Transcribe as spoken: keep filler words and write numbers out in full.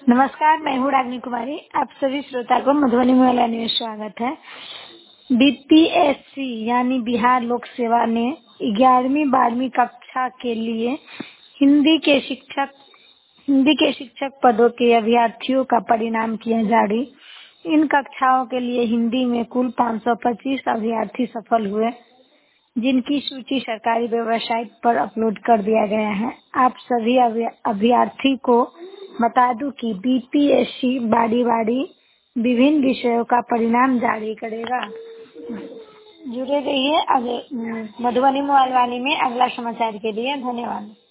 नमस्कार, मैं हूँ रागिनी कुमारी। आप सभी श्रोता को मधुबनी में वाला न्यूज स्वागत है। बीपीएससी यानी बिहार लोक सेवा ने ग्यारहवीं बारहवीं कक्षा के लिए हिंदी के शिक्षक हिंदी के शिक्षक पदों के अभ्यर्थियों का परिणाम किया जारी। इन कक्षाओं के लिए हिंदी में कुल पाँच सौ पच्चीस अभ्यर्थी सफल हुए, जिनकी सूची सरकारी वेबसाइट पर अपलोड कर दिया गया है। आप सभी अभ्यर्थी को बता दूं कि बीपीएससी बारी बारी विभिन्न विषयों का परिणाम जारी करेगा। जुड़े रहिए अगले मधुबनी मोबाइल वाणी में अगला समाचार के लिए। धन्यवाद।